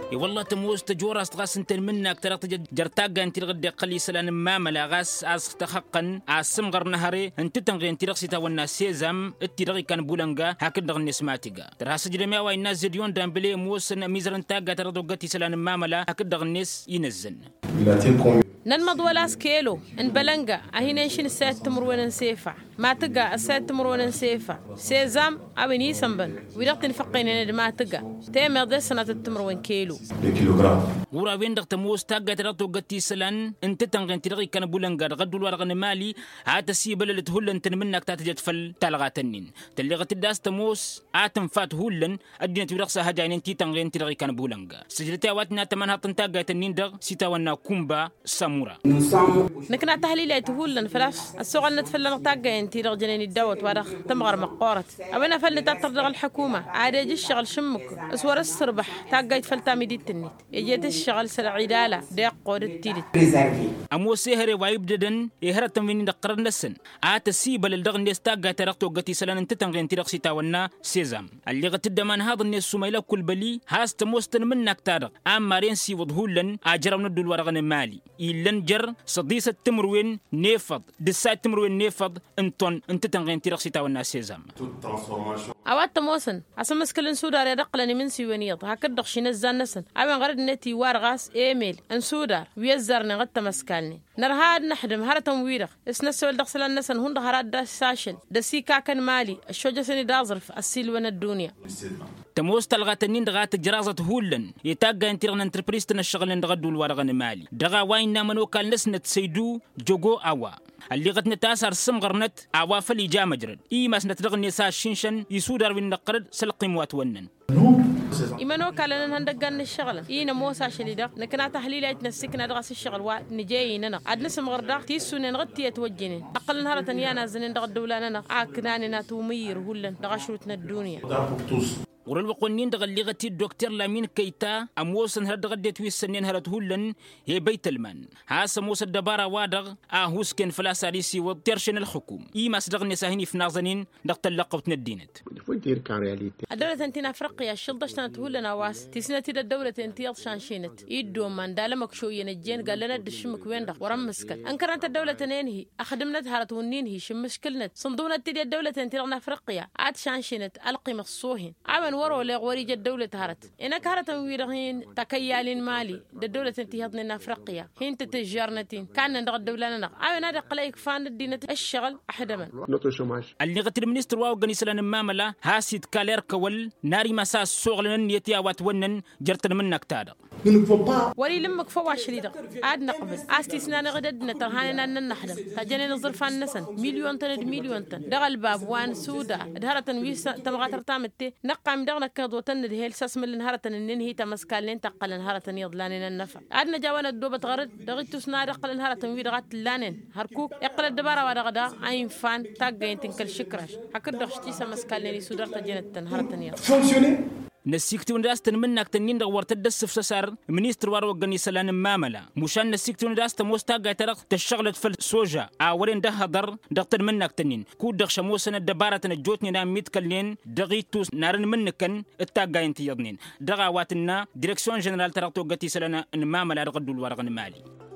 والله تموز تجورا استغاس انت منك ترى جرتاقا انت الغد قلي سلان ما ملا غاس از تحقا اسمغر نهري انت تنغي انت رخصيتا والناس سيزم الترغي كان بولنغا هكذا غنسماتيغا ترى سجل ما واي الناس زيديون دامبلي موسن ميزرن تاغا ترى دوغتي سلان ما ملا هكذا غنس ينزل ننمض ولا سكيلو ان بلنغا اهينشن السات تمرون سيفا ما تقى السات تمرون سيفا سيزام ابني سنبن ودقت نفقين ما تقى تيم ذا سنه التمرون كيلو ورا وين دقت موس تاغا ترى دوغتي سلان انت تنغن ترغي كان بولنغا غدول ورغن مالي هات السيبل اللي تهول انت منك تاتجت فل تلغاتنين تلغت الداس تموس اتم فات هولن ادينا ترقصه هجاين انت تنغن ترغي كان بولنغا سجلتها واتنا تمنها تنتاغا تنين دغ سيتا ونا كومبا سامورا نكنا تحليل تهولن فلاس السوق نتفلن تاغا انت رجلين الدوت ورخ تمغر مقورت ابنا فل تطرق الحكومه عاد يجي الشغل شمك اسور السربح تاغا يتفلتا ميديت النت يجي الشغل سلعيداله ديق قودتيدت امو سهري وايبددن يهرتم من دقرن نسن ات سيبل الدغ نستاغا ترقتو غتي سلان انت تنغين ترقسي تاونا سيزام اللي غتدمان هذا الناس سميلا كل بلي هاست موستن منك تارق ام رينسي وضهولن اجرم ندول ورغن مالي إلن جر صديسة تمروين نيفض دسات تمروين نيفض انت تنغين ترقسي تاونا سيزام اوات موسن اسمس كلن سودار يدقلني من سيونيط هكذا خشي نزان نسن ابن غرد نتي وارغاس ايميل ان سودار ويزرني غد تمسكالني نرهاد نحدم هرتم ويرخ اسنسول دخسل النسن هند هراد دا ساشل دسيكا كان مالي الشوجة سني دازرف السيلوان الدنيا تموس تلغاتنين دغات جرازة هولن يتاقا انترغن انتربريستن الشغلين دغدول ورغن مالي دغا واين نامنو كال نسنت سيدو جوجو اوا اللي غد نتاسر سمغرنت اوا فلي جا مجرد اي ماس نترغن يسا شنشن يسودر وين نقرد سلقي مواتونن إيمانو كالنا هندقان الشغل إينا موسى شليدا نكنا تحليلات نسكنا درس الشغل ونجينا عاد نسم غردا تيسون نغتي يتوجنين أقل نهار تنيانا زين دغ الدولة عاكناننا تومير هولن دغشوتنا الدنيا ورل وقنين دغ اللي غتي الدكتور لامين كيتا اموسن هر دغ ديت ويسنين هرت هولن هي بيت المن ها سموس الدبارة وادغ هوسكن فلاساريسي وترشن الحكوم اي ما صدغ نساهني في نازنين دغ تلقوت ندينت الدولة انتنا افريقيا الشلطشنا تهولنا واس تسنتي الدولة انتي يضشانشينت يدو من دالمك شو ينجين قال لنا دشمك وين دغ ورمسك انكرنت الدولة ننهي اخدمنا هرت وننهي شمشكلنت صندوقنا تدي الدولة انتي رغنا افريقيا عاد شانشينت القي مخصوهن ورو لغوريج الدولة هرت إنك هرت ويرهين تكيالين مالي الدولة انتهضنا أفريقيا هين تتجارنتين كان ندغ الدولة نغ أنا دقليك فان الدين الشغل أحدما اللي غتر المنستر واو غنيسلان ماملا هاسيد كالير كول ناري مساس شغلن يتيا واتونن جرتن منك تادا ولي لمك فواش ليدا عاد قبل استثناء غددنا ترهاننا ننحدم تجني نظرف النسن مليون تن دغ الباب وان سودا دهرة ويس تمغاتر تامتي نقام دغنا كدوتن دهيل ساس من نهارة ننهي تمسكالين تقل نهارة يضلانين النفع عدنا جوانا الدوبة غرد دغي تسنا دقل نهارة ويدغات لانين هركوك يقل الدبارة ودغدا عين فان تاقين تنكل شكراش هكذا دغشتي سمسكالين يسودر تجنت نهارة يض نسيكتون داستن منك تنين دغور تدسف سسار منيستر وارو غني سلان ماملا مشان نسيكتون داست موستاغا ترق تشغلت في السوجا اورين ده هضر دغتن منك تنين كود دغ شموسن الدبارة نجوتني نام ميتكلين دغيتوس نارن منكن التاغا انت يضنين دغا واتنا ديريكسيون جنرال ترقتو غتي سلان ماملا رغدول ورغن مالي